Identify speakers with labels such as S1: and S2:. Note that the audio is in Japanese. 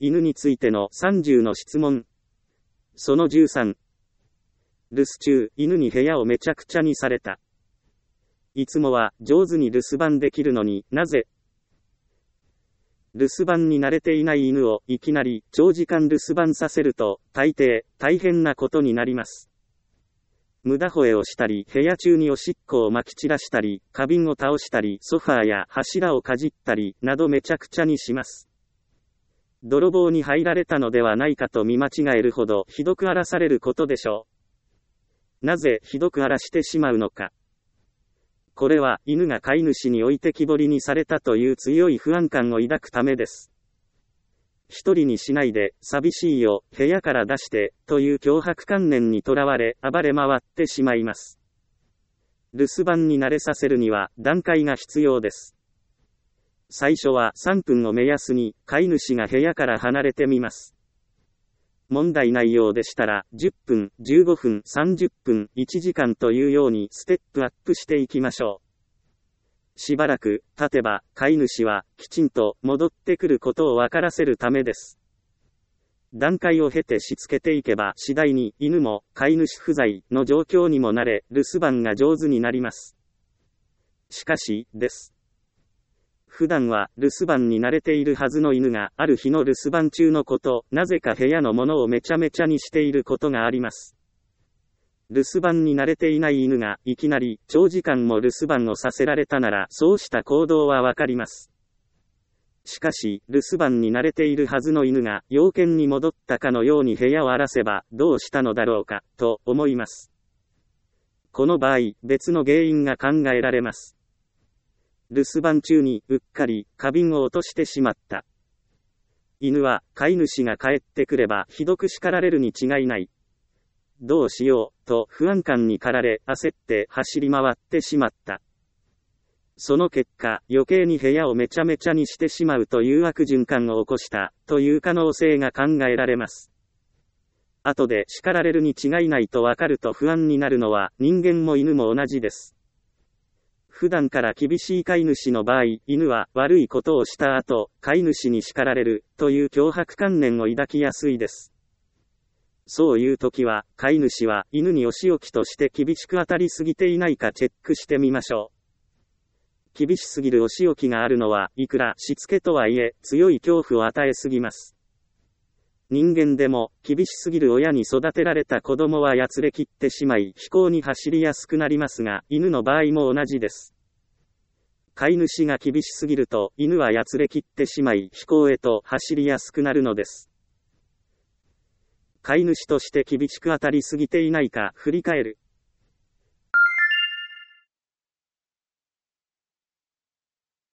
S1: 犬についての30の質問。その13。留守中、犬に部屋をめちゃくちゃにされた。いつもは上手に留守番できるのになぜ？留守番に慣れていない犬をいきなり長時間留守番させると、大抵大変なことになります。無駄吠えをしたり、部屋中におしっこをまき散らしたり、花瓶を倒したり、ソファーや柱をかじったり、などめちゃくちゃにします。泥棒に入られたのではないかと見間違えるほどひどく荒らされることでしょう。なぜひどく荒らしてしまうのか。これは犬が飼い主に置いてきぼりにされたという強い不安感を抱くためです。一人にしないで、寂しいよ、部屋から出して、という脅迫観念にとらわれ、暴れ回ってしまいます。留守番に慣れさせるには、段階が必要です。最初は3分を目安に、飼い主が部屋から離れてみます。問題ないようでしたら、10分、15分、30分、1時間というようにステップアップしていきましょう。しばらく経てば、飼い主はきちんと戻ってくることを分からせるためです。段階を経てしつけていけば次第に犬も飼い主不在の状況にも慣れ、留守番が上手になります。しかし、です。普段は留守番に慣れているはずの犬がある日の留守番中のこと、なぜか部屋のものをめちゃめちゃにしていることがあります。留守番に慣れていない犬がいきなり長時間も留守番をさせられたならそうした行動はわかります。しかし、留守番に慣れているはずの犬が要件に戻ったかのように部屋を荒らせばどうしたのだろうか、と思います。この場合、別の原因が考えられます。留守番中にうっかり花瓶を落としてしまった。犬は飼い主が帰ってくればひどく叱られるに違いない。どうしよう、と不安感に駆られ焦って走り回ってしまった。その結果、余計に部屋をめちゃめちゃにしてしまうという悪循環を起こした、という可能性が考えられます。後で叱られるに違いないとわかると不安になるのは人間も犬も同じです。普段から厳しい飼い主の場合、犬は悪いことをした後、飼い主に叱られる、という脅迫観念を抱きやすいです。そういう時は、飼い主は犬にお仕置きとして厳しく当たりすぎていないかチェックしてみましょう。厳しすぎるお仕置きがあるのは、いくらしつけとはいえ、強い恐怖を与えすぎます。人間でも、厳しすぎる親に育てられた子供はやつれ切ってしまい、非行に走りやすくなりますが、犬の場合も同じです。飼い主が厳しすぎると、犬はやつれ切ってしまい、非行へと走りやすくなるのです。飼い主として厳しく当たりすぎていないか振り返る。